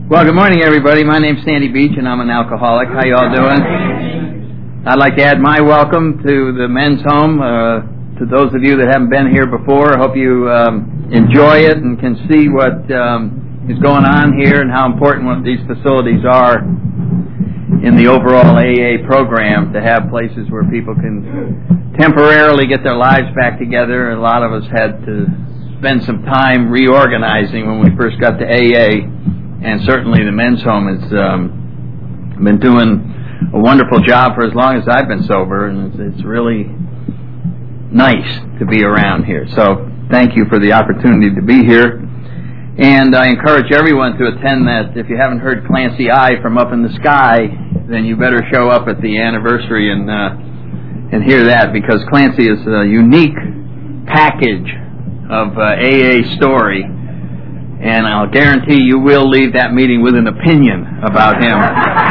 Well, good morning, everybody. My name's Sandy Beach, and I'm an alcoholic. How you all doing? I'd like to add my welcome to the men's home. To those of you that haven't been here before, I hope you enjoy it and can see what is going on here and how important what these facilities are in the overall AA program, to have places where people can temporarily get their lives back together. A lot of us had to spend some time reorganizing when we first got to AA, and certainly the men's home has been doing a wonderful job for as long as I've been sober, and it's really nice to be around here. So thank you for the opportunity to be here. And I encourage everyone to attend that. If you haven't heard Clancy I from Up in the Sky, then you better show up at the anniversary and hear that, because Clancy is a unique package of AA story, and I'll guarantee you will leave that meeting with an opinion about him.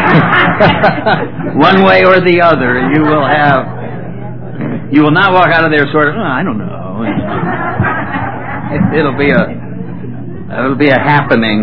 One way or the other, you will not walk out of there sort of, I don't know. It'll be a happening.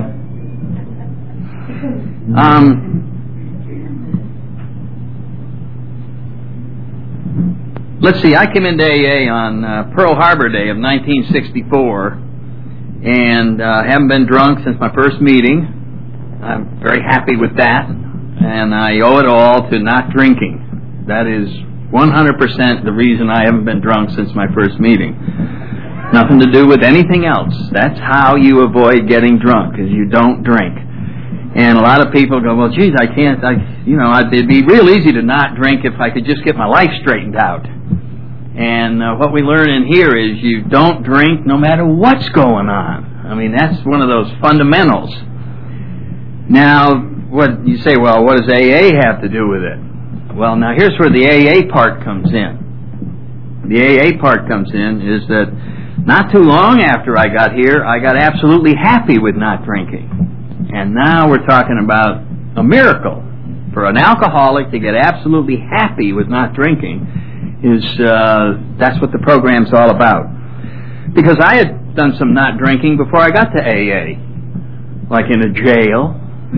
Let's see, I came into AA on Pearl Harbor Day of 1964, and haven't been drunk since my first meeting. I'm very happy with that, and I owe it all to not drinking. That is 100% the reason I haven't been drunk since my first meeting. Nothing to do with anything else. That's how you avoid getting drunk, is you don't drink. And a lot of people go, well, geez, I can't, it'd be real easy to not drink if I could just get my life straightened out. And what we learn in here is you don't drink no matter what's going on. I mean, that's one of those fundamentals. Now, what you say, well, what does AA have to do with it? Well, now here's where the AA part comes in. The AA part comes in is that not too long after I got here, I got absolutely happy with not drinking. And now we're talking about a miracle. For an alcoholic to get absolutely happy with not drinking that's what the program's all about. Because I had done some not drinking before I got to AA. Like in a jail.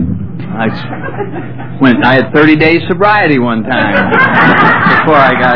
I had 30 days sobriety one time before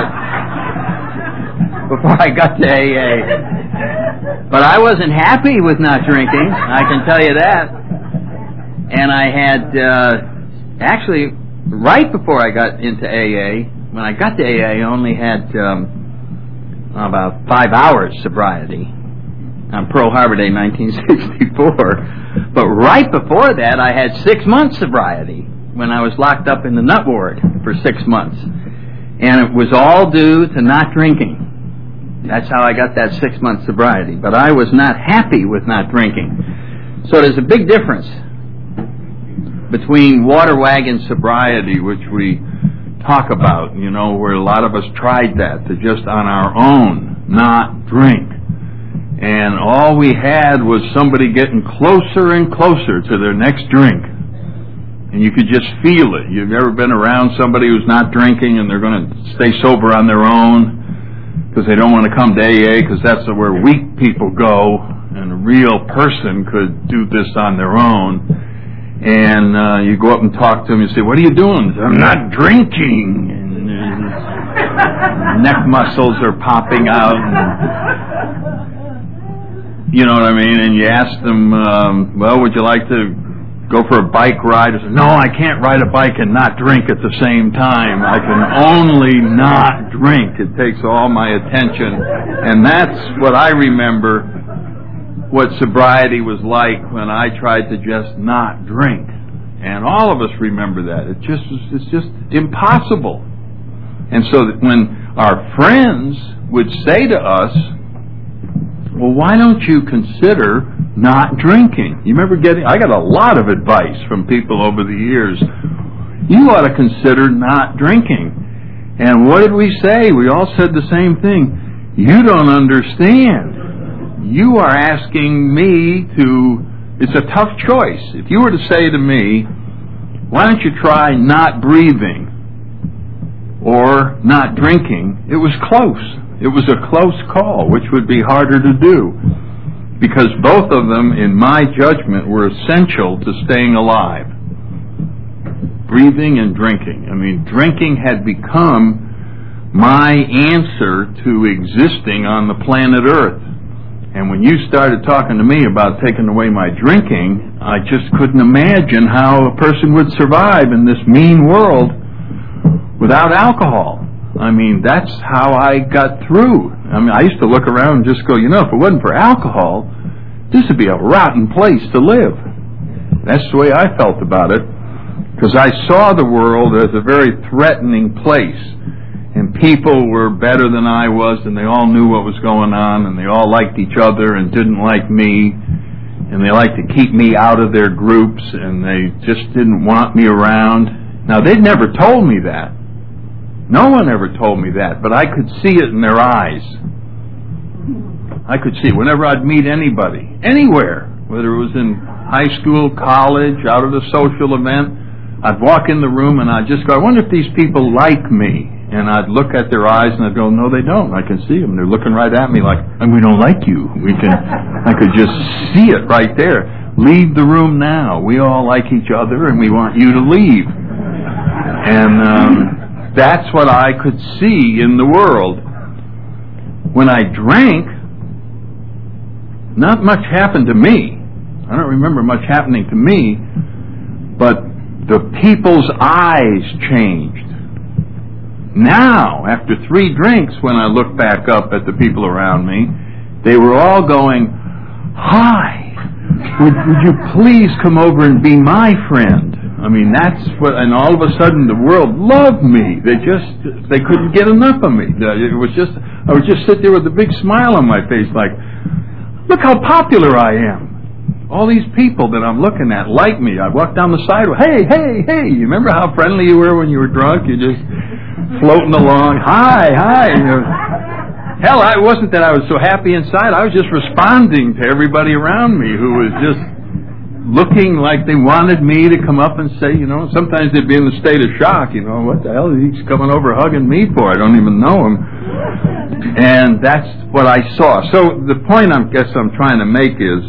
I got to AA. But I wasn't happy with not drinking, I can tell you that. And I had, actually, right before I got into AA, when I got to AA, I only had about 5 hours sobriety on Pearl Harbor Day, 1964. But right before that, I had 6 months sobriety when I was locked up in the nut ward for 6 months. And it was all due to not drinking. That's how I got that 6 month sobriety. But I was not happy with not drinking. So there's a big difference between water wagon sobriety, which we talk about, where a lot of us tried that, to just on our own not drink. And all we had was somebody getting closer and closer to their next drink. And you could just feel it. You've ever been around somebody who's not drinking and they're going to stay sober on their own because they don't want to come to AA, because that's where weak people go, and a real person could do this on their own. And you go up and talk to them, you say, what are you doing? I'm not drinking. And neck muscles are popping out. And, you know what I mean? And you ask them, well, would you like to go for a bike ride? I say, no, I can't ride a bike and not drink at the same time. I can only not drink. It takes all my attention. And that's what I remember what sobriety was like when I tried to just not drink. And all of us remember that. It's just impossible. And so that when our friends would say to us, well, why don't you consider not drinking? You remember I got a lot of advice from people over the years. You ought to consider not drinking. And what did we say? We all said the same thing. You don't understand. You are asking me it's a tough choice. If you were to say to me, why don't you try not breathing or not drinking, it was close. It was a close call, which would be harder to do. because both of them, in my judgment, were essential to staying alive. Breathing and drinking. I mean, drinking had become my answer to existing on the planet Earth. And when you started talking to me about taking away my drinking, I just couldn't imagine how a person would survive in this mean world without alcohol. I mean, that's how I got through. I mean, I used to look around and just go, if it wasn't for alcohol, this would be a rotten place to live. That's the way I felt about it, because I saw the world as a very threatening place. And people were better than I was, and they all knew what was going on, and they all liked each other and didn't like me, and they liked to keep me out of their groups, and they just didn't want me around. Now, they'd never told me that. No one ever told me that, but I could see it in their eyes. I could see it whenever I'd meet anybody, anywhere, whether it was in high school, college, out at a social event. I'd walk in the room and I'd just go, I wonder if these people like me. And I'd look at their eyes and I'd go, no, they don't. I can see them. They're looking right at me like, and we don't like you. I could just see it right there. Leave the room now. We all like each other and we want you to leave. And that's what I could see in the world. When I drank, not much happened to me. I don't remember much happening to me, but the people's eyes changed. Now, after 3 drinks, when I look back up at the people around me, they were all going, hi, would you please come over and be my friend? I mean, that's what, and all of a sudden the world loved me. They couldn't get enough of me. I would just sit there with a big smile on my face like, look how popular I am. All these people that I'm looking at like me. I walk down the sidewalk. Hey, hey, hey. You remember how friendly you were when you were drunk? You're just floating along. Hi, hi. Hell, it wasn't that I was so happy inside. I was just responding to everybody around me who was just looking like they wanted me to come up and say, sometimes they'd be in the state of shock. What the hell is he coming over hugging me for? I don't even know him. And that's what I saw. So the point I'm trying to make is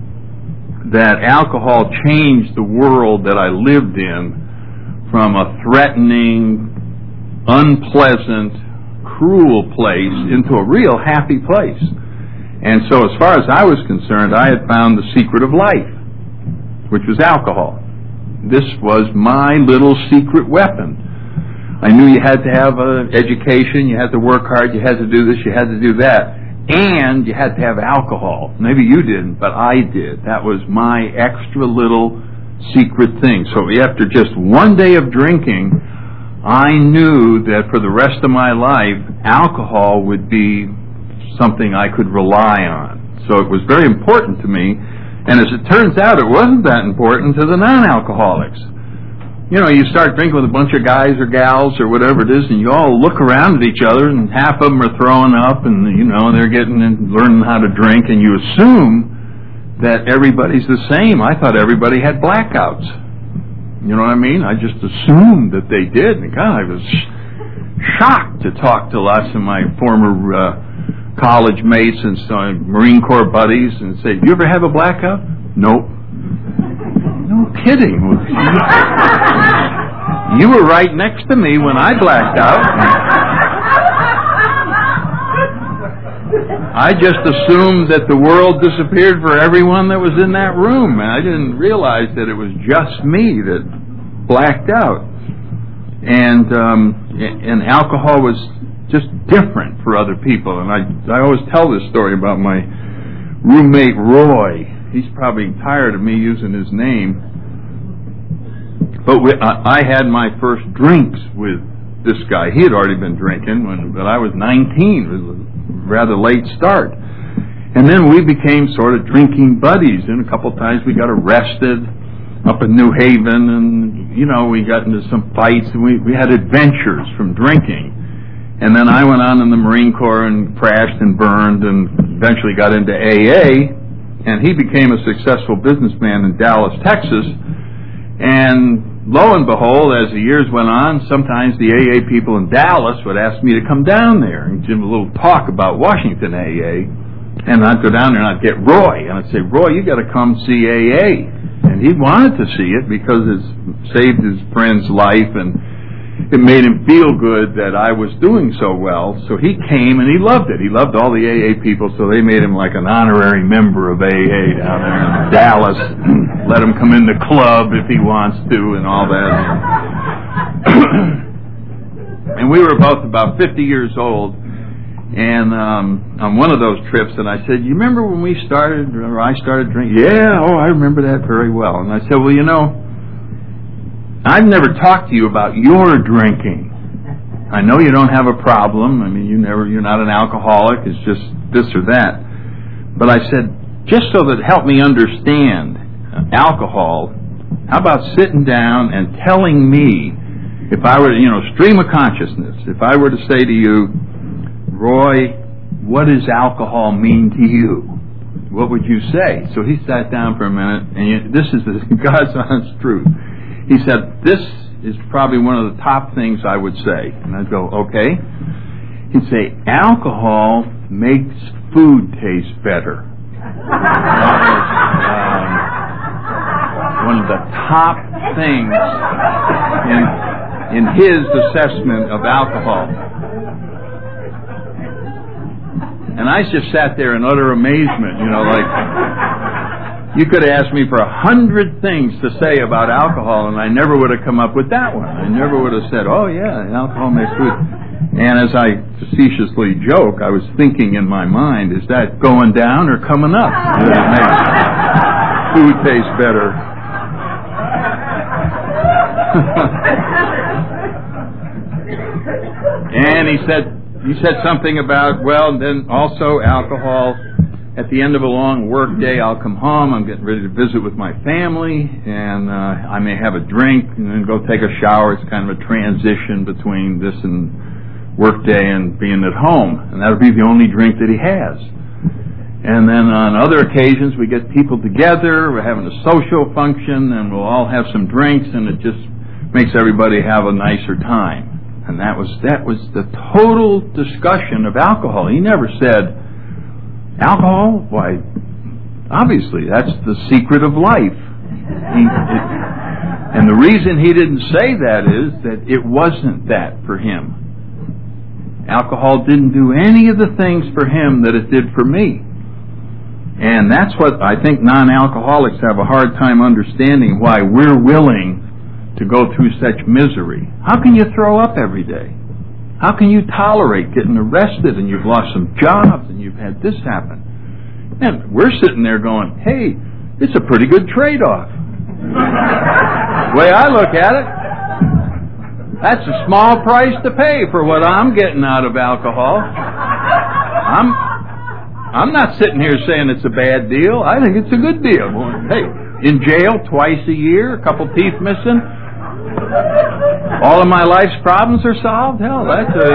that alcohol changed the world that I lived in from a threatening, unpleasant, cruel place into a real happy place. And so as far as I was concerned, I had found the secret of life, which was alcohol. This was my little secret weapon. I knew you had to have an education, you had to work hard, you had to do this, you had to do that. And you had to have alcohol. Maybe you didn't, but I did. That was my extra little secret thing. So after just one day of drinking, I knew that for the rest of my life, alcohol would be something I could rely on. So it was very important to me. And as it turns out, it wasn't that important to the non-alcoholics. You start drinking with a bunch of guys or gals or whatever it is, and you all look around at each other, and half of them are throwing up, and, they're learning how to drink, and you assume that everybody's the same. I thought everybody had blackouts. You know what I mean? I just assumed that they did. And God, I was shocked to talk to lots of my former college mates and Marine Corps buddies and say, "Do you ever have a blackout?" Nope. No kidding. You were right next to me when I blacked out. I just assumed that the world disappeared for everyone that was in that room, and I didn't realize that it was just me that blacked out. And alcohol was just different for other people. And I always tell this story about my roommate Roy. He's probably tired of me using his name. But I had my first drinks with this guy. He had already been drinking but I was 19. It was a rather late start. And then we became sort of drinking buddies. And a couple of times we got arrested up in New Haven. And, we got into some fights. And we had adventures from drinking. And then I went on in the Marine Corps and crashed and burned and eventually got into AA. And he became a successful businessman in Dallas, Texas. And lo and behold, as the years went on, sometimes the AA people in Dallas would ask me to come down there and give a little talk about Washington AA. And I'd go down there and I'd get Roy, and I'd say, Roy, you got to come see AA. And he wanted to see it because it saved his friend's life, and it made him feel good that I was doing so well. So he came and he loved it. He loved all the AA people, so they made him like an honorary member of AA down there in Dallas. Let him come in the club if he wants to and all that. And we were both about 50 years old. And on one of those trips, and I said, you remember when we started, or I started drinking? Yeah, I remember that very well. And I said, well, you know, I've never talked to you about your drinking. I know you don't have a problem. I mean, you're not an alcoholic. It's just this or that. But I said, just so that help me understand alcohol, how about sitting down and telling me, if I were to, stream of consciousness, if I were to say to you, Roy, what does alcohol mean to you? What would you say? So he sat down for a minute, and this is God's honest truth. He said, this is probably one of the top things I would say. And I'd go, okay. He'd say, alcohol makes food taste better. That was one of the top things in his assessment of alcohol. And I just sat there in utter amazement, like you could have asked me for 100 things to say about alcohol, and I never would have come up with that one. I never would have said, oh yeah, alcohol makes food. And as I facetiously joke, I was thinking in my mind, is that going down or coming up? That makes food taste better. And he said something about, well, then also alcohol. At the end of a long work day, I'll come home, I'm getting ready to visit with my family, and I may have a drink and then go take a shower. It's kind of a transition between this and work day and being at home. And that'll be the only drink that he has. And then on other occasions, we get people together, we're having a social function, and we'll all have some drinks, and it just makes everybody have a nicer time. And that was the total discussion of alcohol. He never said, alcohol? Why, obviously, that's the secret of life. And the reason he didn't say that is that it wasn't that for him. Alcohol didn't do any of the things for him that it did for me. And that's what I think non-alcoholics have a hard time understanding, why we're willing to go through such misery. How can you throw up every day? How can you tolerate getting arrested and you've lost some jobs and you've had this happen? And we're sitting there going, hey, it's a pretty good trade-off. The way I look at it, that's a small price to pay for what I'm getting out of alcohol. I'm not sitting here saying it's a bad deal. I think it's a good deal. Hey, in jail twice a year, a couple teeth missing, all of my life's problems are solved? Hell,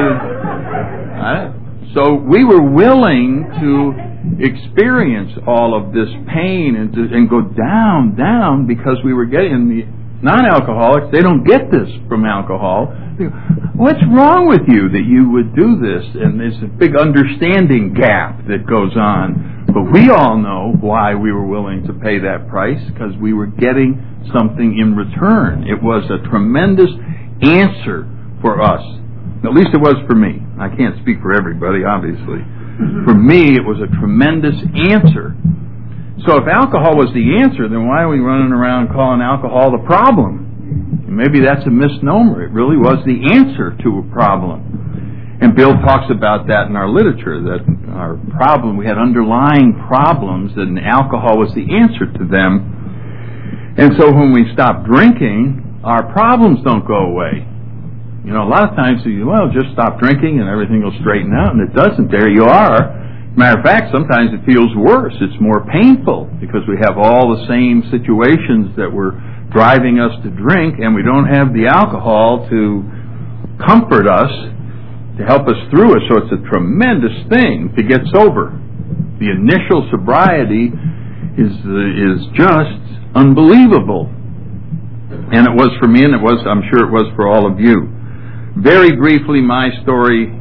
so we were willing to experience all of this pain and go down because we were getting the non-alcoholics. They don't get this from alcohol. They go, what's wrong with you that you would do this? And there's a big understanding gap that goes on. But we all know why we were willing to pay that price, because we were getting something in return. It was a tremendous answer for us. At least it was for me. I can't speak for everybody, obviously. For me, it was a tremendous answer. So if alcohol was the answer, then why are we running around calling alcohol the problem? Maybe that's a misnomer. It really was the answer to a problem. And Bill talks about that in our literature, that our problem, we had underlying problems, and alcohol was the answer to them. And so when we stop drinking, our problems don't go away. A lot of times you just stop drinking and everything will straighten out, and it doesn't. There you are. Matter of fact, sometimes it feels worse. It's more painful because we have all the same situations that were driving us to drink, and we don't have the alcohol to comfort us, to help us through it. So it's a tremendous thing to get sober. The initial sobriety is just unbelievable. And it was for me, and I'm sure it was for all of you. Very briefly, my story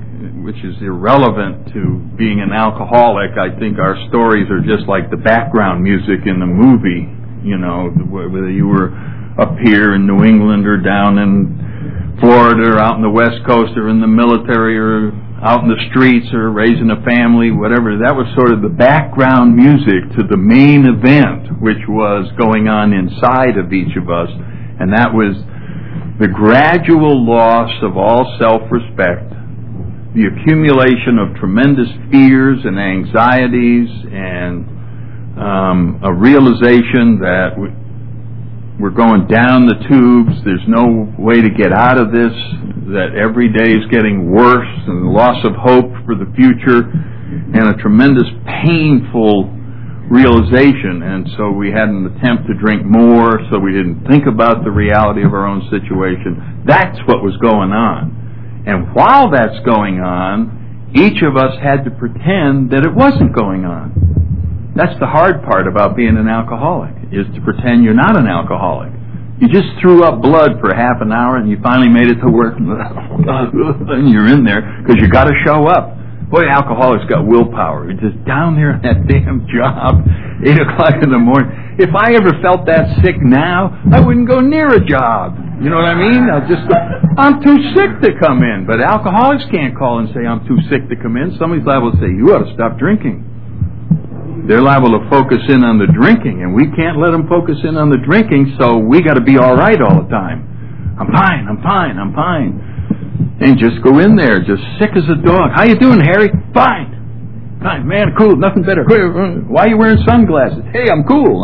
which is irrelevant to being an alcoholic. I think our stories are just like the background music in the movie, you know, whether you were up here in New England or down in Florida or out in the West Coast or in the military or out in the streets or raising a family, whatever. That was sort of the background music to the main event, which was going on inside of each of us, and that was the gradual loss of all self-respect, the accumulation of tremendous fears and anxieties, and a realization that we're going down the tubes, there's no way to get out of this, that every day is getting worse, and the loss of hope for the future, and a tremendous painful realization. And so we had an attempt to drink more, so we didn't think about the reality of our own situation. That's what was going on. And while that's going on, each of us had to pretend that it wasn't going on. That's the hard part about being an alcoholic, is to pretend you're not an alcoholic. You just threw up blood for half an hour and you finally made it to work and you're in there because you got to show up. Boy, alcoholics got willpower. You're just down there at that damn job, 8 o'clock in the morning. If I ever felt that sick now, I wouldn't go near a job. You know what I mean? I'm too sick to come in. But alcoholics can't call and say, I'm too sick to come in. Somebody's liable to say, you ought to stop drinking. They're liable to focus in on the drinking, and we can't let them focus in on the drinking, so we got to be all right all the time. I'm fine, I'm fine, I'm fine. And just go in there, just sick as a dog. How you doing, Harry? Fine. Fine, man, cool, nothing better. Why are you wearing sunglasses? Hey, I'm cool.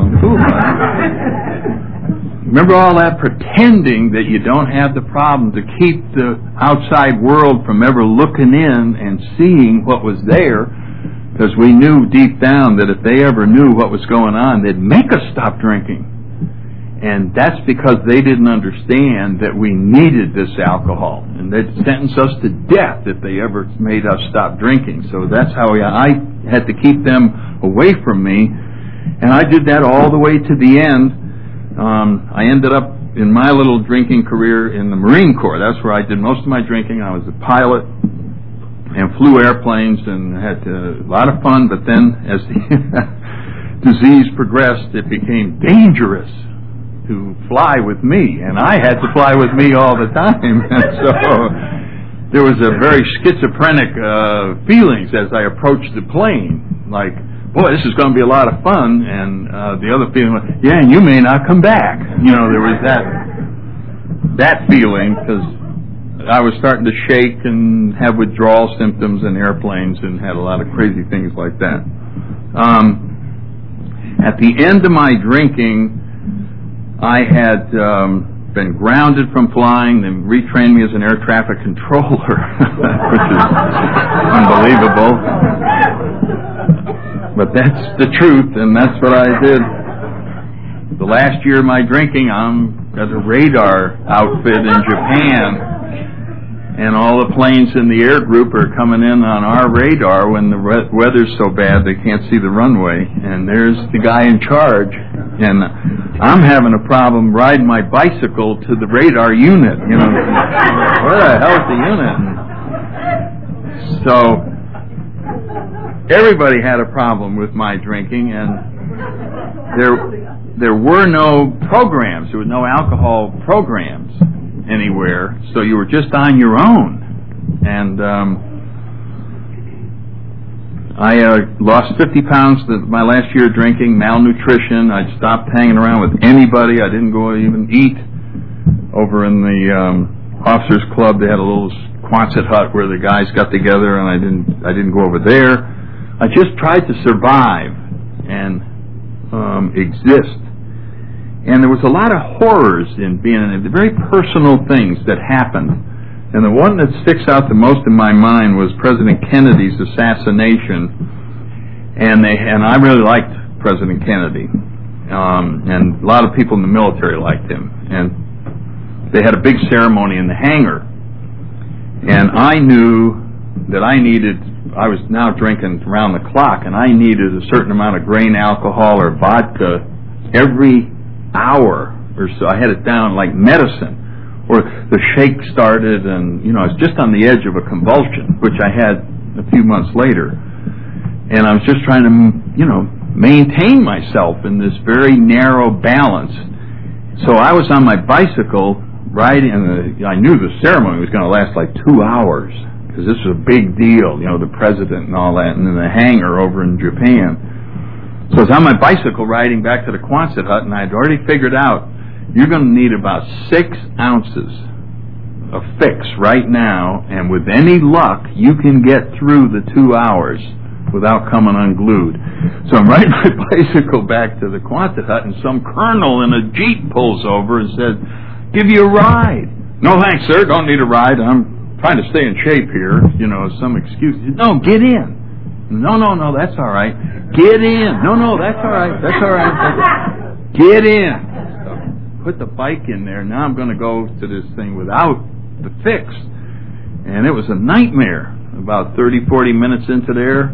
Remember all that pretending that you don't have the problem to keep the outside world from ever looking in and seeing what was there, because we knew deep down that if they ever knew what was going on, they'd make us stop drinking. And that's because they didn't understand that we needed this alcohol. And they'd sentence us to death if they ever made us stop drinking. So that's how I had to keep them away from me. And I did that all the way to the end. I ended up in my little drinking career in the Marine Corps. That's where I did most of my drinking. I was a pilot and flew airplanes and had a lot of fun. But then as the disease progressed, it became dangerous to fly with me, and I had to fly with me all the time. And so there was a very schizophrenic feelings as I approached the plane, like, boy, this is going to be a lot of fun, and the other feeling was, yeah, and you may not come back. You know, there was that feeling, because I was starting to shake and have withdrawal symptoms in airplanes and had a lot of crazy things like that. At the end of my drinking, I had been grounded from flying. They retrained me as an air traffic controller, which is unbelievable. But that's the truth, and that's what I did. The last year of my drinking, I'm got a radar outfit in Japan, and all the planes in the air group are coming in on our radar when the weather's so bad they can't see the runway. And there's the guy in charge, and I'm having a problem riding my bicycle to the radar unit. You know, where the hell's the unit? So everybody had a problem with my drinking, and there were no programs. There were no alcohol programs anywhere, so you were just on your own. And I lost 50 pounds my last year drinking, malnutrition. I stopped hanging around with anybody. I didn't go even eat. Over in the officers club, they had a little Quonset hut where the guys got together, and I didn't go over there. I just tried to survive and exist. And there was a lot of horrors in being in it, the very personal things that happened. And the one that sticks out the most in my mind was President Kennedy's assassination. And I really liked President Kennedy. And a lot of people in the military liked him. And they had a big ceremony in the hangar. And I knew that I was now drinking around the clock, and I needed a certain amount of grain alcohol or vodka every hour or so. I had it down like medicine. or the shake started, and I was just on the edge of a convulsion, which I had a few months later. And I was just trying to, maintain myself in this very narrow balance. So I was on my bicycle riding, and I knew the ceremony was going to last like 2 hours, because this was a big deal, the president and all that, and then the hangar over in Japan. So I was on my bicycle riding back to the Quonset hut, and I'd already figured out you're going to need about 6 ounces of fix right now, and with any luck, you can get through the 2 hours without coming unglued. So I'm riding my bicycle back to the Quonset hut, and some colonel in a Jeep pulls over and says, "Give you a ride." "No thanks, sir, don't need a ride. I'm trying to stay in shape here." Some excuse. "No, get in." No, that's all right. "Get in." No, that's all right. That's all right. "Get in." So put the bike in there. Now I'm going to go to this thing without the fix. And it was a nightmare. About 30, 40 minutes into there,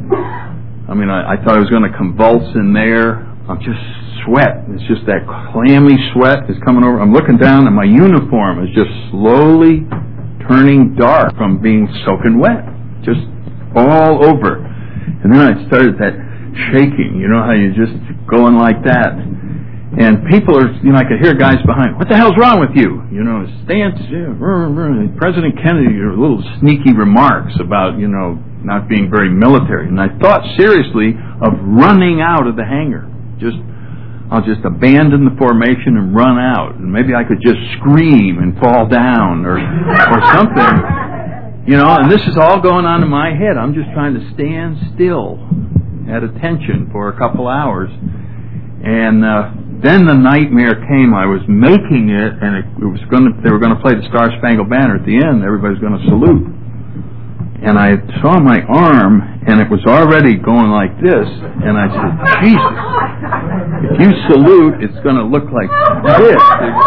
I thought I was going to convulse in there. I'm just sweat. It's just that clammy sweat is coming over. I'm looking down, and my uniform is just slowly turning dark from being soaking wet, just all over. And then I started that shaking. How you just going like that. And people are, I could hear guys behind, "What the hell's wrong with you?" Stance, President Kennedy, little sneaky remarks about, not being very military. And I thought seriously of running out of the hangar. I'll just abandon the formation and run out. And maybe I could just scream and fall down or something. And this is all going on in my head. I'm just trying to stand still at attention for a couple hours. And then the nightmare came. I was making it, and they were going to play the Star Spangled Banner at the end. Everybody's going to salute. And I saw my arm, and it was already going like this. And I said, "Jesus, if you salute, it's going to look like this.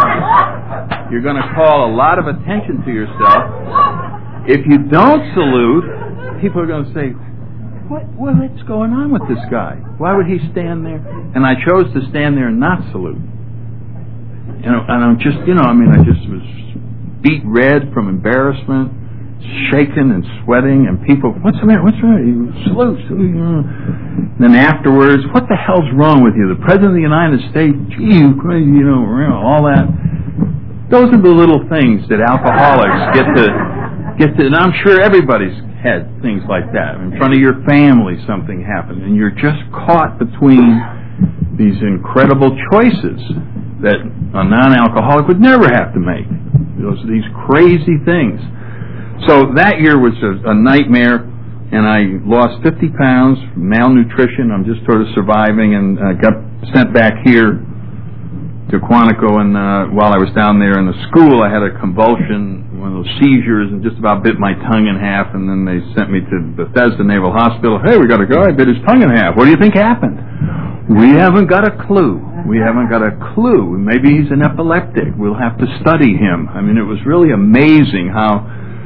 You're going to call a lot of attention to yourself. If you don't salute, people are going to say, what's going on with this guy? Why would he stand there?" And I chose to stand there and not salute. And I'm just, I just was beet red from embarrassment, shaking and sweating, and people, "What's the matter? What's wrong? You salute." And then afterwards, "What the hell's wrong with you? The President of the United States, gee, you crazy, all that." Those are the little things that alcoholics get to, and I'm sure everybody's had things like that. In front of your family, something happened, and you're just caught between these incredible choices that a non-alcoholic would never have to make. These crazy things. So that year was a nightmare, and I lost 50 pounds, malnutrition. I'm just sort of surviving, and got sent back here to Quantico, and while I was down there in the school, I had a convulsion, one of those seizures, and just about bit my tongue in half, and then they sent me to Bethesda Naval Hospital. "Hey, we got a guy bit his tongue in half. What do you think happened?" "We haven't got a clue. We haven't got a clue. Maybe he's an epileptic. We'll have to study him." It was really amazing how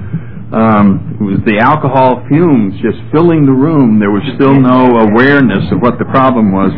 it was the alcohol fumes just filling the room. There was still no awareness of what the problem was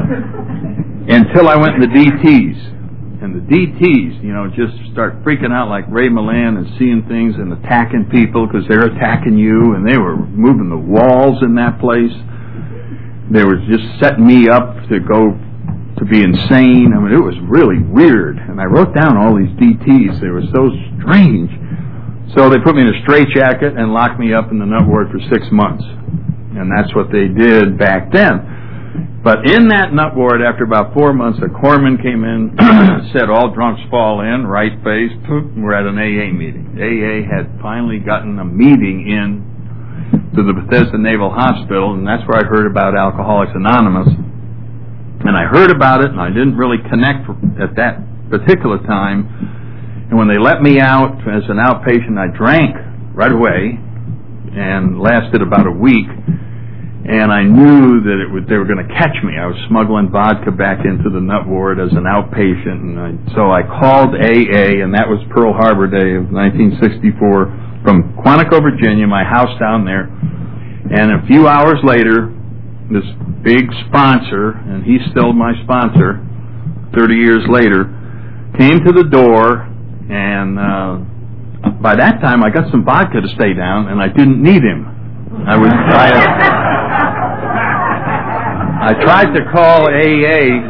until I went in the DTs. And the DTs, just start freaking out like Ray Milland and seeing things and attacking people because they're attacking you, and they were moving the walls in that place. They were just setting me up to be insane. It was really weird. And I wrote down all these DTs. They were so strange. So they put me in a straitjacket and locked me up in the nut ward for 6 months. And that's what they did back then. But in that nut ward, after about 4 months, a corpsman came in, said, "All drunks fall in, right face." We're at an AA meeting. AA had finally gotten a meeting in to the Bethesda Naval Hospital, and that's where I heard about Alcoholics Anonymous. And I heard about it, and I didn't really connect at that particular time. And when they let me out as an outpatient, I drank right away and lasted about a week. And I knew that they were going to catch me. I was smuggling vodka back into the nut ward as an outpatient. And so I called AA, and that was Pearl Harbor Day of 1964, from Quantico, Virginia, my house down there. And a few hours later, this big sponsor, and he's still my sponsor 30 years later, came to the door, And by that time, I got some vodka to stay down, and I didn't need him. I tried to call AA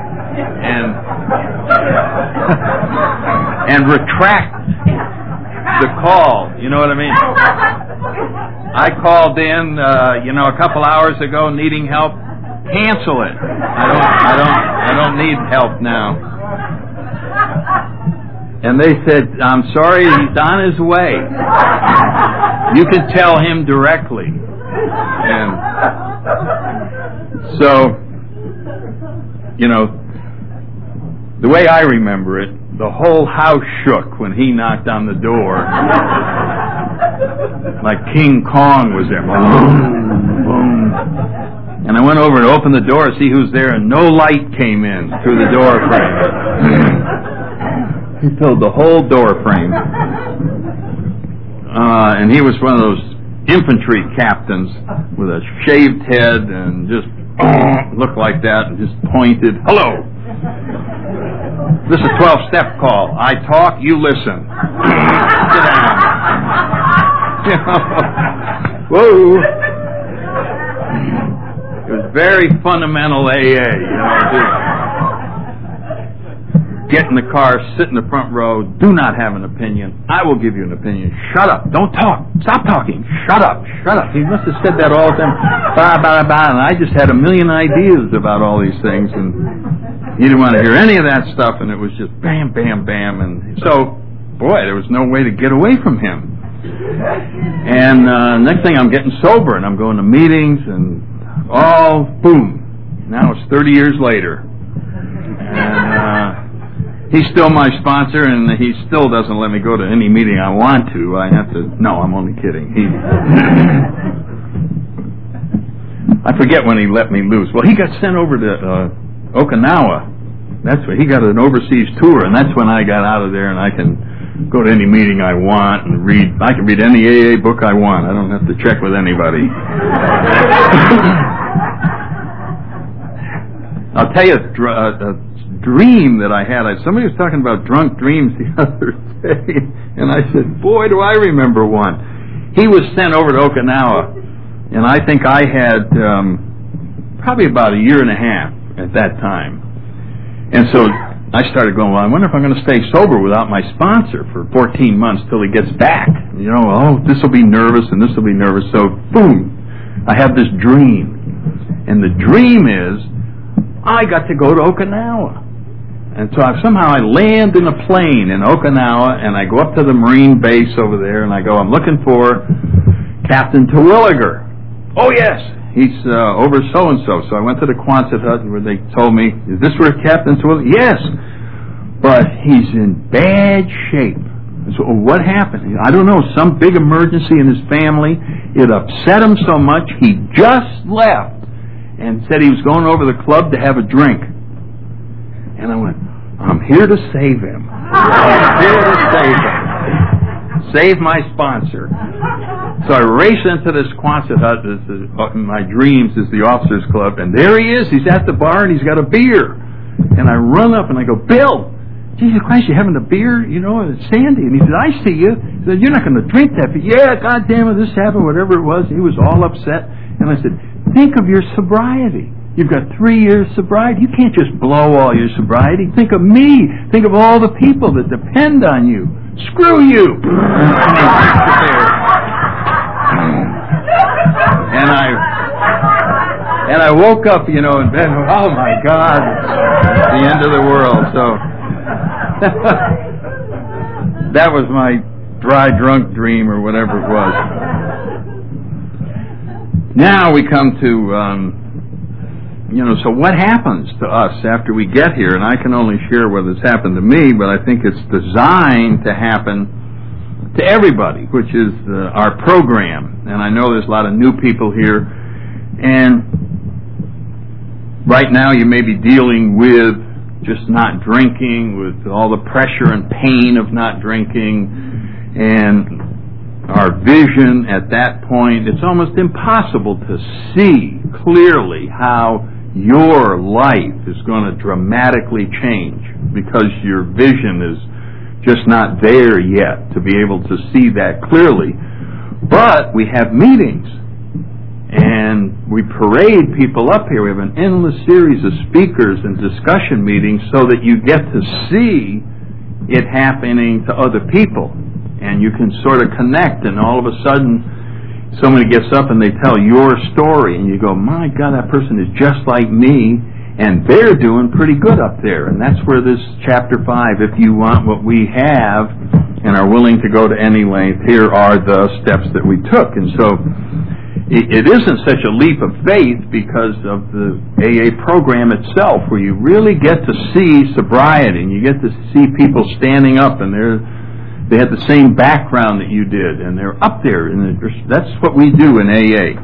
and retract the call. You know what I mean? I called in, a couple hours ago, needing help. Cancel it. I don't need help now. And they said, I'm sorry, he's on his way. You can tell him directly. And so, the way I remember it, the whole house shook when he knocked on the door. Like King Kong was there. Boom, boom. And I went over and opened the door to see who's there, and no light came in through the door frame. He filled the whole door frame. And he was one of those infantry captains with a shaved head and just looked like that and just pointed. Hello. This is a 12-step call. I talk, you listen. Sit down. Whoa. It was very fundamental AA, just get in the car, sit in the front row, do not have an opinion. I will give you an opinion. Shut up. Don't talk. Stop talking. Shut up. Shut up. He must have said that all the time. Bah, bah, bah, and I just had a million ideas about all these things, and he didn't want to hear any of that stuff, and it was just bam, bam, bam. And so, boy, there was no way to get away from him. And next thing, I'm getting sober, and I'm going to meetings, and all boom. Now it's 30 years later. And he's still my sponsor, and he still doesn't let me go to any meeting I want to. I have to. No, I'm only kidding. I forget when he let me loose. Well, he got sent over to Okinawa. That's when he got an overseas tour, and that's when I got out of there, and I can go to any meeting I want and read. I can read any AA book I want. I don't have to check with anybody. I'll tell you a dream that I had. Somebody was talking about drunk dreams the other day, and I said, boy, do I remember one. He was sent over to Okinawa, and I think I had probably about a year and a half at that time. And so I started going, well, I wonder if I'm going to stay sober without my sponsor for 14 months till he gets back. This will be nervous and this will be nervous. So, boom, I have this dream. And the dream is I got to go to Okinawa. And so somehow I land in a plane in Okinawa, and I go up to the Marine base over there, and I go, I'm looking for Captain Terwilliger. Oh, yes. He's over so-and-so. So I went to the Quonset hut where they told me, is this where Captain Terwilliger? Yes. But he's in bad shape. So what happened? I don't know. Some big emergency in his family. It upset him so much, he just left and said he was going over to the club to have a drink. And I went, I'm here to save him. I'm here to save him. Save my sponsor. So I race into this Quonset hut. My dreams is the officers' club, and there he is. He's at the bar, and he's got a beer. And I run up, and I go, Bill, Jesus Christ, you having a beer? It's Sandy. And he said, I see you. He said, you're not going to drink that. But yeah, God damn it, this happened, whatever it was. He was all upset. And I said, think of your sobriety. You've got 3 years sobriety. You can't just blow all your sobriety. Think of me. Think of all the people that depend on you. Screw you. And I woke up, in bed. Oh my God, the end of the world. So that was my dry drunk dream or whatever it was. Now we come to, so what happens to us after we get here? And I can only share what has happened to me, but I think it's designed to happen to everybody, which is our program. And I know there's a lot of new people here. And right now you may be dealing with just not drinking, with all the pressure and pain of not drinking, and our vision at that point, it's almost impossible to see clearly how your life is going to dramatically change because your vision is just not there yet to be able to see that clearly. But we have meetings, and we parade people up here. We have an endless series of speakers and discussion meetings so that you get to see it happening to other people. And you can sort of connect, and all of a sudden somebody gets up and they tell your story, and you go, my God, that person is just like me, and they're doing pretty good up there. And that's where this chapter 5, if you want what we have and are willing to go to any length, here are the steps that we took. And so it isn't such a leap of faith because of the AA program itself, where you really get to see sobriety, and you get to see people standing up, and they had the same background that you did, and they're up there, and that's what we do in AA.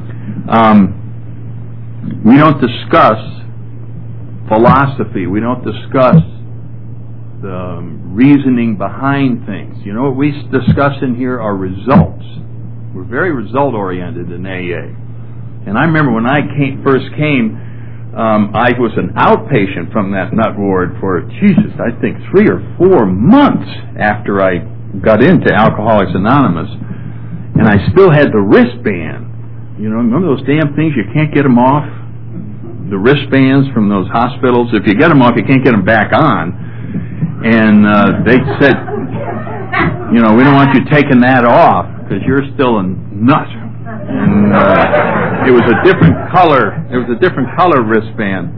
We don't discuss philosophy. We don't discuss the reasoning behind things. You know what we discuss in here are results. We're very result-oriented in AA. And I remember when I first came, I was an outpatient from that nut ward for, I think 3 or 4 months after I got into Alcoholics Anonymous, and I still had the wristband. You know, remember those damn things? You can't get them off? The wristbands from those hospitals. If you get them off, you can't get them back on. And they said, you know, we don't want you taking that off because you're still a nut. And it was a different color. It was a different color wristband.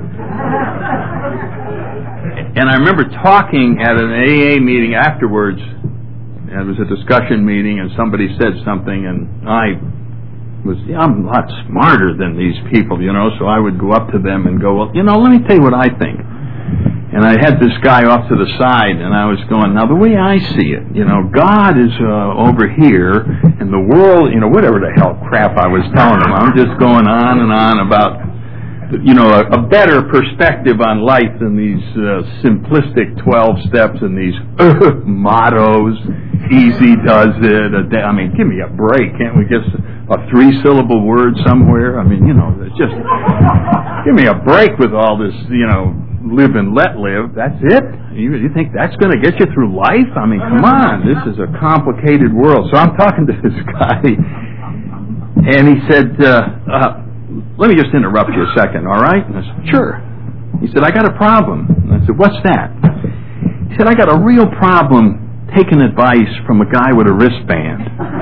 And I remember talking at an AA meeting afterwards. It was a discussion meeting, and somebody said something, and I'm a lot smarter than these people, you know, so I would go up to them and go, well, you know, let me tell you what I think. And I had this guy off to the side, and I was going, now the way I see it, you know, God is over here, and the world, you know, whatever the hell crap I was telling him. I'm just going on and on about, you know, a better perspective on life than these simplistic 12 steps and these mottos, easy does it. I mean, give me a break. Can't we get a 3-syllable word somewhere? I mean, you know, just give me a break with all this, you know, live and let live. That's it? You think that's going to get you through life? I mean, come on. This is a complicated world. So I'm talking to this guy, and he said, let me just interrupt you a second, all right? And I said, sure. He said, I got a problem. And I said, what's that? He said, I got a real problem taking advice from a guy with a wristband.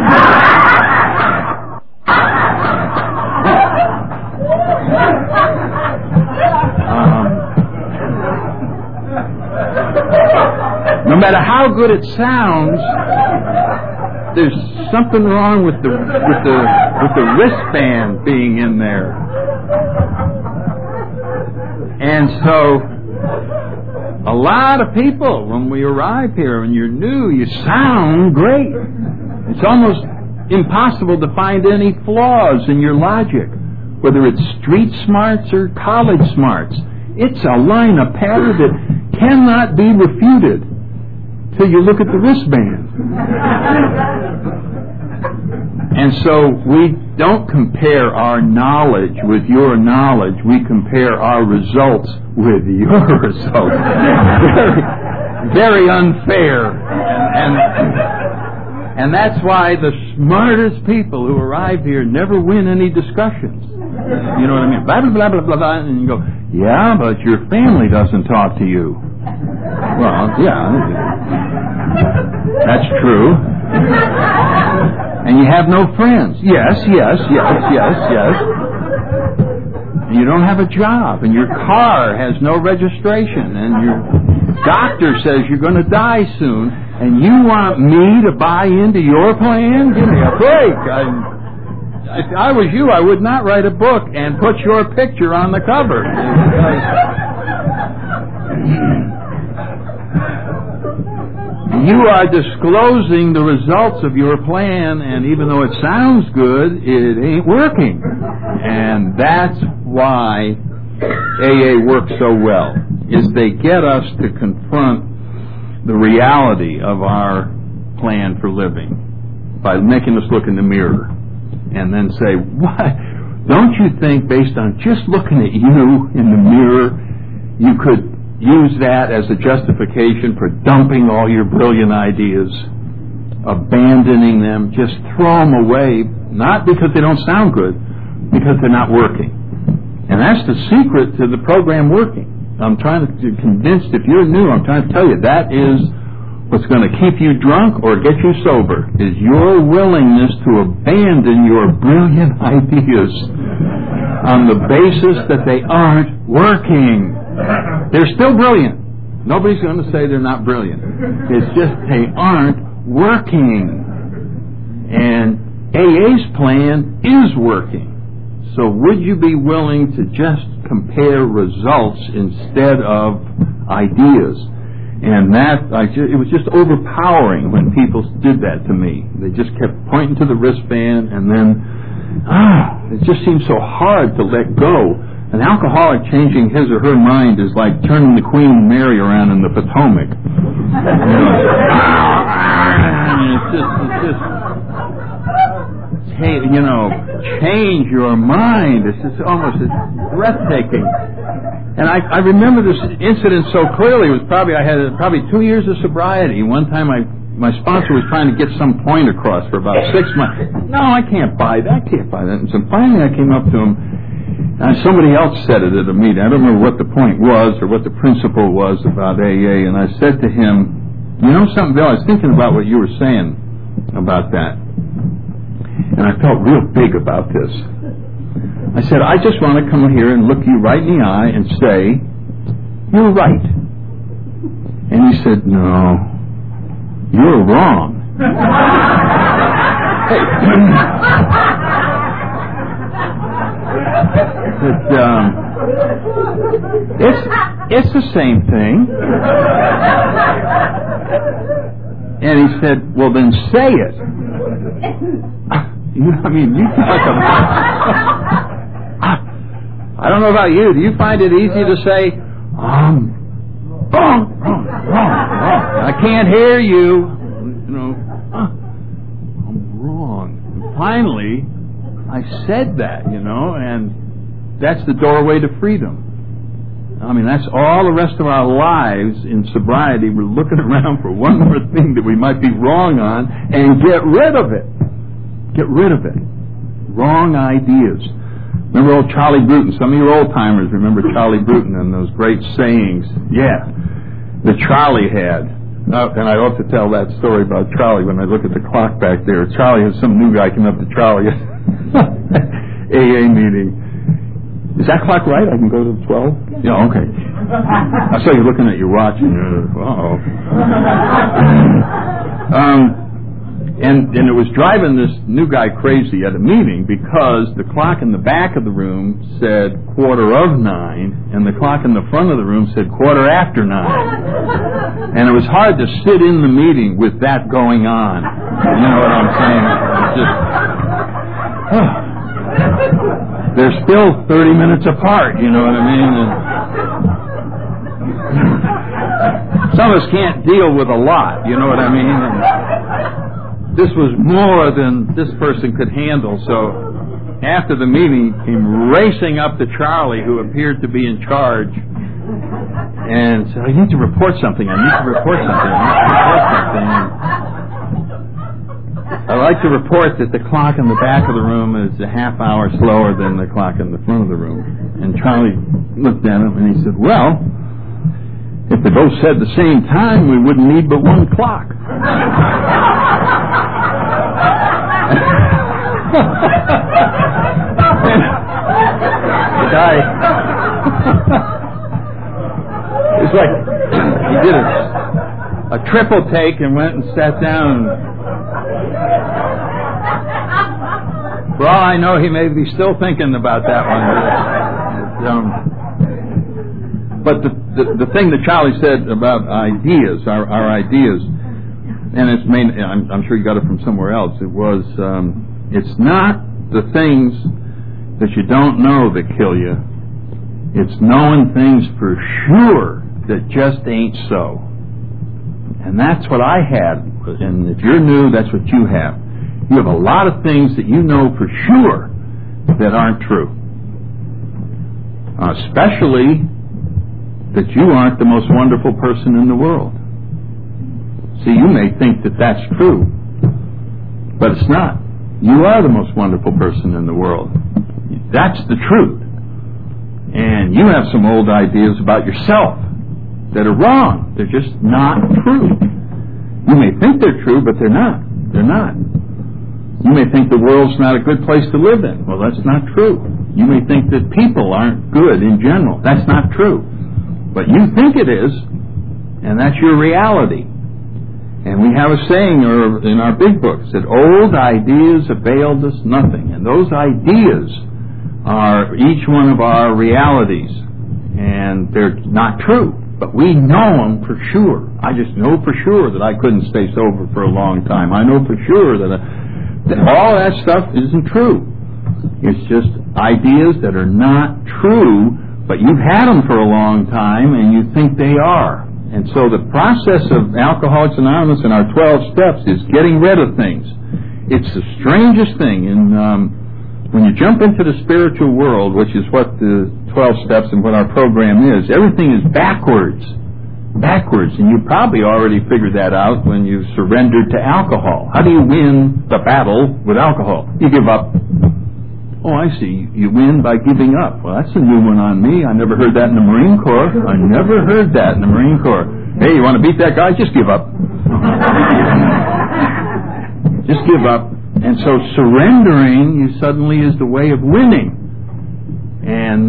No matter how good it sounds, there's something wrong with the wristband being in there. And so a lot of people, when we arrive here and you're new, you sound great. It's almost impossible to find any flaws in your logic, whether it's street smarts or college smarts. It's a line of patter that cannot be refuted till you look at the wristband. And so we don't compare our knowledge with your knowledge. We compare our results with your results. Very unfair. And that's why the smartest people who arrive here never win any discussions. You know what I mean? Blah, blah, blah, blah, blah, blah. And you go, yeah, but your family doesn't talk to you. Well, yeah, that's true. And you have no friends. Yes. And you don't have a job, and your car has no registration, and your doctor says you're going to die soon, and you want me to buy into your plan? Give me a break. If I was you, I would not write a book and put your picture on the cover. You are disclosing the results of your plan, and even though it sounds good, it ain't working. And that's why AA works so well, is they get us to confront the reality of our plan for living by making us look in the mirror and then say, what? Don't you think based on just looking at you in the mirror, you could use that as a justification for dumping all your brilliant ideas, abandoning them, just throw them away, not because they don't sound good, because they're not working. And that's the secret to the program working. I'm trying to convince, if you're new, I'm trying to tell you that is what's going to keep you drunk or get you sober, is your willingness to abandon your brilliant ideas on the basis that they aren't working. They're still brilliant. Nobody's going to say they're not brilliant. It's just they aren't working. And AA's plan is working. So would you be willing to just compare results instead of ideas? And it was just overpowering when people did that to me. They just kept pointing to the wristband, and then, it just seemed so hard to let go. An alcoholic changing his or her mind is like turning the Queen Mary around in the Potomac. Change your mind. It's just almost breathtaking. And I remember this incident so clearly. It was I had 2 years of sobriety. One time my sponsor was trying to get some point across for about 6 months. No, I can't buy that. And so finally I came up to him, and somebody else said it at a meeting. I don't remember what the point was or what the principle was about AA. And I said to him, you know something, Bill, I was thinking about what you were saying about that. And I felt real big about this. I said, I just want to come here and look you right in the eye and say, you're right. And he said, no, you're wrong. It's the same thing. And he said, well, then say it. You talk about... I don't know about you. Do you find it easy to say, wrong. I can't hear you. I'm wrong. And finally, I said that, and that's the doorway to freedom. That's all the rest of our lives in sobriety. We're looking around for one more thing that we might be wrong on and get rid of it. Get rid of it. Wrong ideas. Remember old Charlie Bruton? Some of your old-timers remember Charlie Bruton and those great sayings. Yeah, that Charlie had. And I ought to tell that story about Charlie when I look at the clock back there. Charlie has some new guy come up to Charlie at AA meeting. Is that clock right? I can go to 12? Yeah, okay. I saw you looking at your watch and And it was driving this new guy crazy at a meeting because the clock in the back of the room said 9:15, and the clock in the front of the room said 9:15. And it was hard to sit in the meeting with that going on. You know what I'm saying? They're still 30 minutes apart, you know what I mean? And some of us can't deal with a lot, you know what I mean? This was more than this person could handle, so after the meeting, he came racing up to Charlie, who appeared to be in charge, and said, I need to report something. I'd like to report that the clock in the back of the room is a half hour slower than the clock in the front of the room. And Charlie looked at him, and he said, well, if they both said the same time, we wouldn't need but one clock. The guy, it's like he did a triple take and went and sat down. For all I know, he may be still thinking about that one. But the thing that Charlie said about ideas, our ideas, and it's I'm sure you got it from somewhere else. It was, it's not the things that you don't know that kill you. It's knowing things for sure that just ain't so. And that's what I had. And if you're new, that's what you have. You have a lot of things that you know for sure that aren't true. Especially that you aren't the most wonderful person in the world. See, you may think that that's true, but it's not. You are the most wonderful person in the world. That's the truth. And you have some old ideas about yourself that are wrong. They're just not true. You may think they're true, but they're not. They're not. You may think the world's not a good place to live in. Well, that's not true. You may think that people aren't good in general. That's not true. But you think it is, and that's your reality. And we have a saying in our big books that old ideas availed us nothing. And those ideas are each one of our realities. And they're not true. But we know them for sure. I just know for sure that I couldn't stay sober for a long time. I know for sure that all that stuff isn't true. It's just ideas that are not true, but you've had them for a long time and you think they are. And so the process of Alcoholics Anonymous and our 12 steps is getting rid of things. It's the strangest thing. And when you jump into the spiritual world, which is what the 12 steps and what our program is, everything is backwards. Backwards. And you probably already figured that out when you surrendered to alcohol. How do you win the battle with alcohol? You give up. Oh, I see. You win by giving up. Well, that's a new one on me. I never heard that in the Marine Corps. I never heard that in the Marine Corps. Hey, you want to beat that guy? Just give up. Just give up. And so surrendering suddenly is the way of winning. And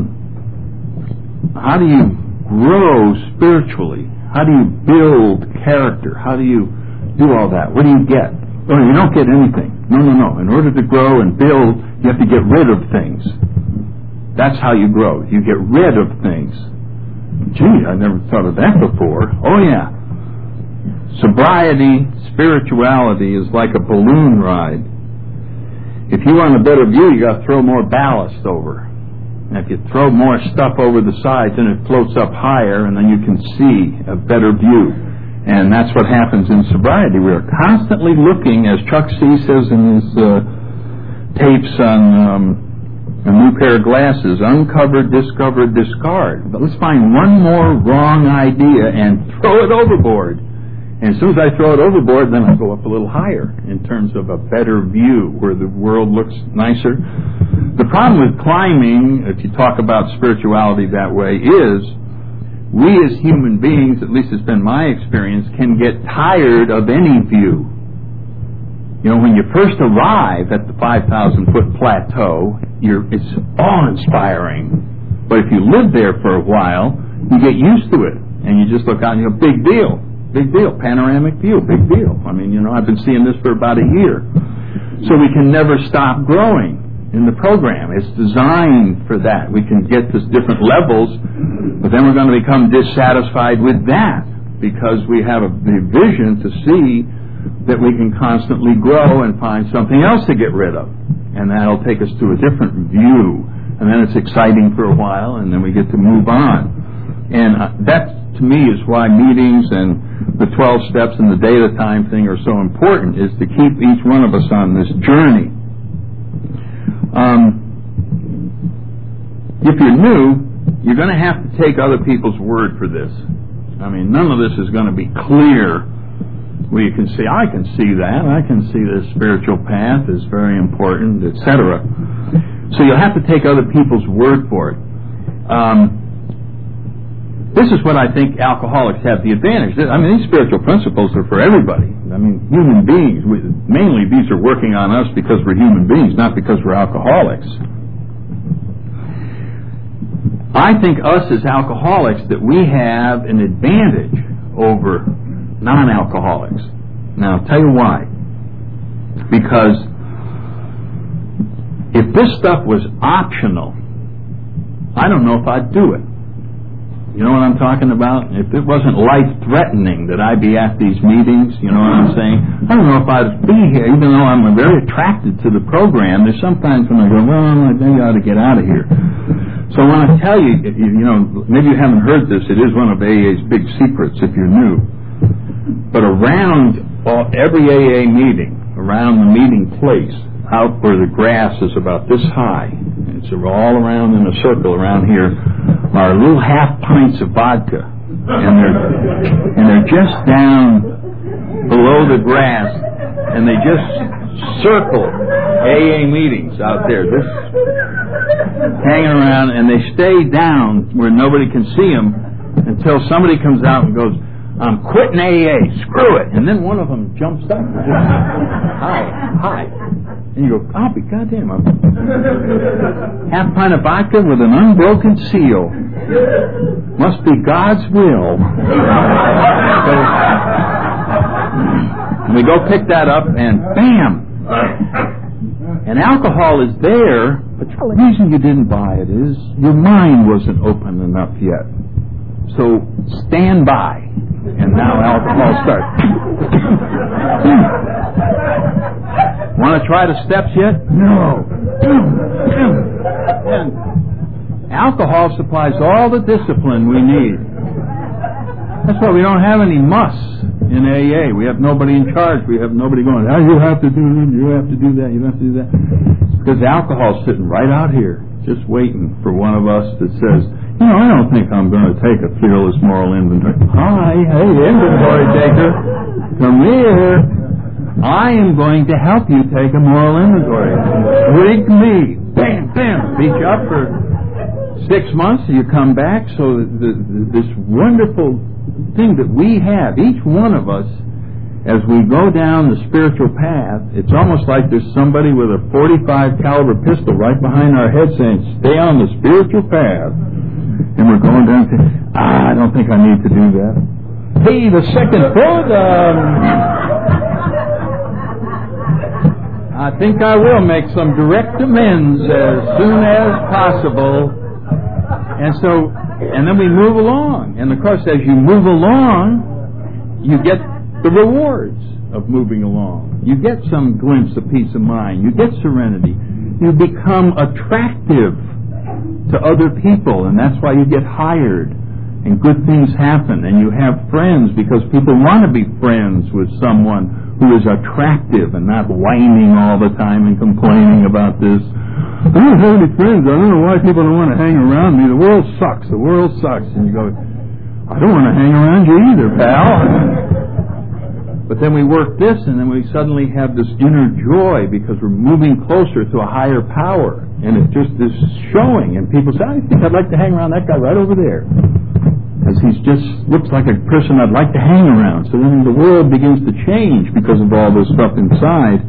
how do you grow spiritually? How do you build character? How do you do all that? What do you get? Oh, you don't get anything. No. In order to grow and build, you have to get rid of things. That's how you grow. You get rid of things. Gee, I never thought of that before. Oh, yeah. Sobriety, spirituality is like a balloon ride. If you want a better view, you got to throw more ballast over. And if you throw more stuff over the sides, then it floats up higher, and then you can see a better view. And that's what happens in sobriety. We are constantly looking, as Chuck C. says in his tapes on a new pair of glasses, uncover, discover, discard. But let's find one more wrong idea and throw it overboard. And as soon as I throw it overboard, then I go up a little higher in terms of a better view where the world looks nicer. The problem with climbing, if you talk about spirituality that way, is we as human beings, at least it's been my experience, can get tired of any view. You know, when you first arrive at the 5,000-foot plateau, it's awe-inspiring. But if you live there for a while, you get used to it. And you just look out and you go, big deal. Big deal. Panoramic view. Big deal. I mean, I've been seeing this for about a year. So we can never stop growing in the program. It's designed for that. We can get to different levels, but then we're going to become dissatisfied with that because we have the vision to see that we can constantly grow and find something else to get rid of. And that'll take us to a different view. And then it's exciting for a while, and then we get to move on. And that, to me, is why meetings and the 12 steps and the day at a time thing are so important, is to keep each one of us on this journey. If you're new, you're going to have to take other people's word for this. I mean, none of this is going to be clear where you can say, I can see that, I can see the spiritual path is very important, etc. So you'll have to take other people's word for it. This is what I think alcoholics have the advantage. I mean, these spiritual principles are for everybody. I mean, human beings, mainly these are working on us because we're human beings, not because we're alcoholics. I think us as alcoholics that we have an advantage over non-alcoholics. Now, I'll tell you why. Because if this stuff was optional, I don't know if I'd do it. You know what I'm talking about? If it wasn't life-threatening that I'd be at these meetings, you know what I'm saying? I don't know if I'd be here, even though I'm very attracted to the program. There's sometimes when I go, well, maybe I ought to get out of here. So when I tell you, maybe you haven't heard this, it is one of AA's big secrets if you're new. But around every AA meeting, around the meeting place, out where the grass is about this high, it's all around in a circle around here, are little half pints of vodka, and they're just down below the grass, and they just circle AA meetings out there, just hanging around, and they stay down where nobody can see them until somebody comes out and goes, "I'm quitting AA, screw it." And then one of them jumps up and just, hi. And you go, "I'll be goddamn, I'm half pint of vodka with an unbroken seal. Must be God's will." So we go pick that up, and bam! And alcohol is there, but the reason you didn't buy it is your mind wasn't open enough yet. So stand by. And now alcohol starts. Want to try the steps yet? No. And alcohol supplies all the discipline we need. That's why we don't have any muss in AA. We have nobody in charge. We have nobody going, "Oh, you have to do this, you have to do that, you have to do that." Because alcohol's sitting right out here, just waiting for one of us that says, "I don't think I'm going to take a fearless moral inventory." Hi, hey, inventory taker, come here. I am going to help you take a moral inventory. Rig me. Bam, bam. Beat you up for 6 months, and you come back. So this wonderful thing that we have, each one of us, as we go down the spiritual path, it's almost like there's somebody with a .45 caliber pistol right behind our head saying, "Stay on the spiritual path." And we're going down to, I don't think I need to do that. Hey, the second foot, I think I will make some direct amends as soon as possible. And then we move along. And of course, as you move along, you get the rewards of moving along. You get some glimpse of peace of mind. You get serenity. You become attractive to other people, and that's why you get hired, and good things happen, and you have friends because people want to be friends with someone who is attractive and not whining all the time and complaining about this. "I don't have any friends. I don't know why people don't want to hang around me. The world sucks. The world sucks." And you go, "I don't want to hang around you either, pal." But then we work this, and then we suddenly have this inner joy because we're moving closer to a higher power. And it just is showing. And people say, "I think I'd like to hang around that guy right over there, because he just looks like a person I'd like to hang around." So then the world begins to change because of all this stuff inside.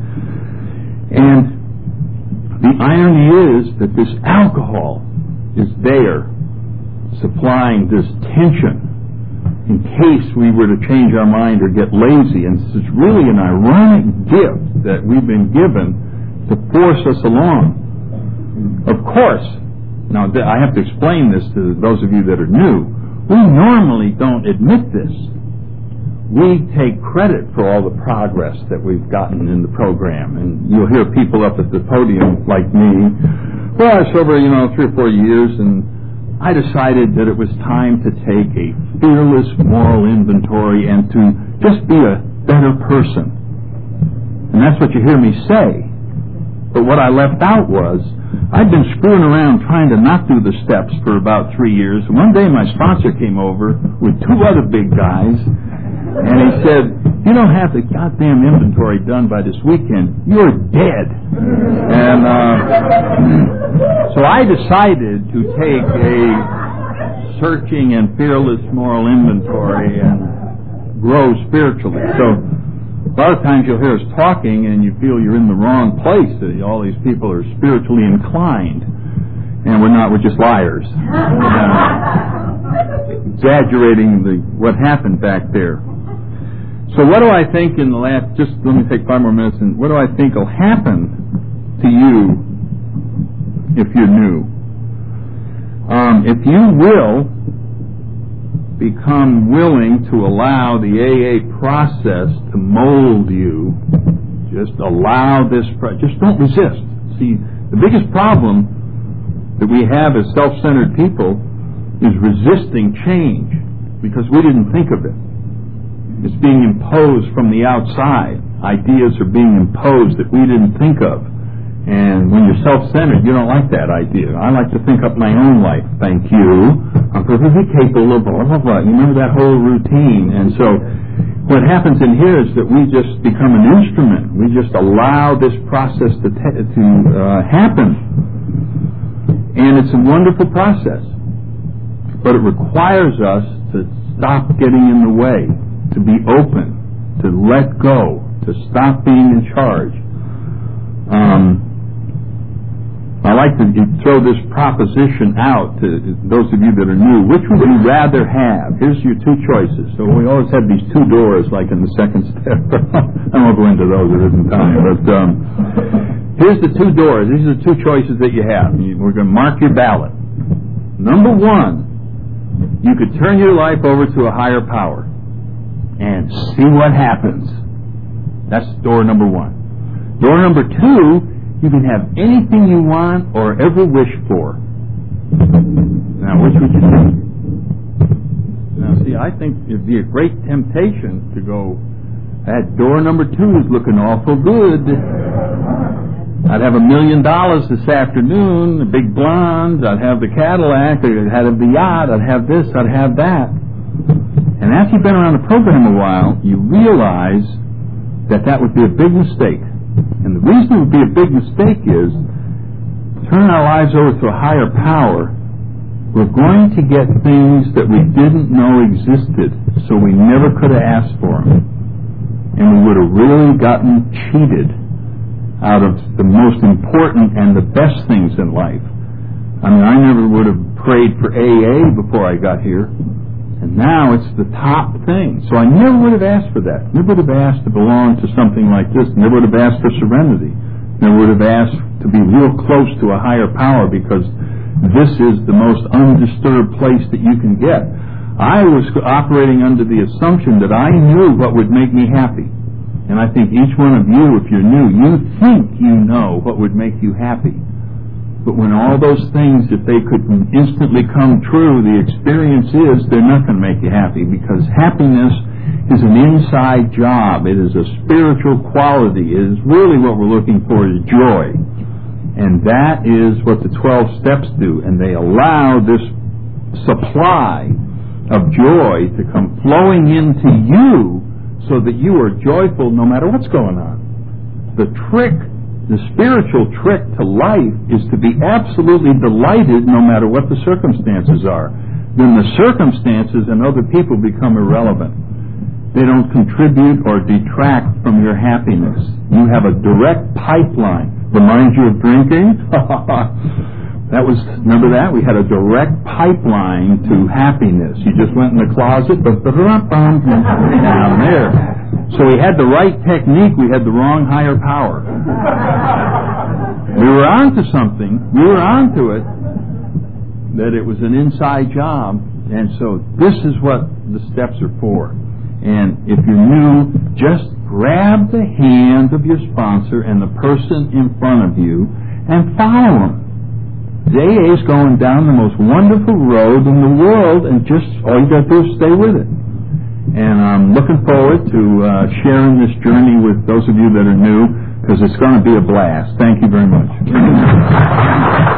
And the irony is that this alcohol is there, supplying this tension in case we were to change our mind or get lazy. And this is really an ironic gift that we've been given to force us along. Of course, now I have to explain this to those of you that are new. We normally don't admit this. We take credit for all the progress that we've gotten in the program. And you'll hear people up at the podium like me. Well, it's over, 3 or 4 years, and I decided that it was time to take a fearless moral inventory and to just be a better person. And that's what you hear me say. But what I left out was, I'd been screwing around trying to not do the steps for about 3 years. One day my sponsor came over with 2 other big guys, and he said, "You don't have the goddamn inventory done by this weekend. You're dead." And so I decided to take a searching and fearless moral inventory and grow spiritually. So a lot of times you'll hear us talking and you feel you're in the wrong place. All these people are spiritually inclined, and we're not. We're just liars. Exaggerating what happened back there. So what do I think in the last, just let me take 5 more minutes, and what do I think will happen to you if you're new? If you will become willing to allow the AA process to mold you, just allow this, just don't resist. See, the biggest problem that we have as self-centered people is resisting change because we didn't think of it. It's being imposed from the outside. Ideas are being imposed that we didn't think of. And when you're self-centered, you don't like that idea. I like to think up my own life. Thank you. I'm perfectly capable of blah, blah, blah. You remember that whole routine. And so what happens in here is that we just become an instrument. We just allow this process to happen. And it's a wonderful process. But it requires us to stop getting in the way, to be open, to let go, to stop being in charge. I like to throw this proposition out to those of you that are new. Which would you rather have? Here's your two choices. So we always have these two doors, like in the second step. I won't go into those, there isn't time. But here's the two doors. These are the two choices that you have. We're going to mark your ballot. Number one, you could turn your life over to a higher power and see what happens. That's door number one. Door number two, you can have anything you want or ever wish for. Now, which would you take? Now, see, I think it'd be a great temptation to go, that door number two is looking awful good. I'd have $1 million this afternoon, the big blonde, I'd have the Cadillac, I'd have the yacht, I'd have this, I'd have that. And after you've been around the program a while, you realize that that would be a big mistake. And the reason it would be a big mistake is, turning our lives over to a higher power, we're going to get things that we didn't know existed, so we never could have asked for them. And we would have really gotten cheated out of the most important and the best things in life. I mean, I never would have prayed for AA before I got here. And now it's the top thing. So I never would have asked for that. Never would have asked to belong to something like this. Never would have asked for serenity. Never would have asked to be real close to a higher power, because this is the most undisturbed place that you can get. I was operating under the assumption that I knew what would make me happy. And I think each one of you, if you're new, you think you know what would make you happy. But when all those things, if they could instantly come true, the experience is they're not going to make you happy, because happiness is an inside job. It is a spiritual quality. It is really what we're looking for is joy. And that is what the 12 steps do. And they allow this supply of joy to come flowing into you so that you are joyful no matter what's going on. The spiritual trick to life is to be absolutely delighted no matter what the circumstances are. Then the circumstances and other people become irrelevant. They don't contribute or detract from your happiness. You have a direct pipeline. Reminds you of drinking? Remember that? We had a direct pipeline to happiness. You just went in the closet, down there. So we had the right technique, we had the wrong higher power. We were onto something, we were onto it, that it was an inside job, and so this is what the steps are for. And if you're new, just grab the hand of your sponsor and the person in front of you and follow them. AA is going down the most wonderful road in the world, and just all you got to do is stay with it. And I'm looking forward to sharing this journey with those of you that are new, because it's going to be a blast. Thank you very much.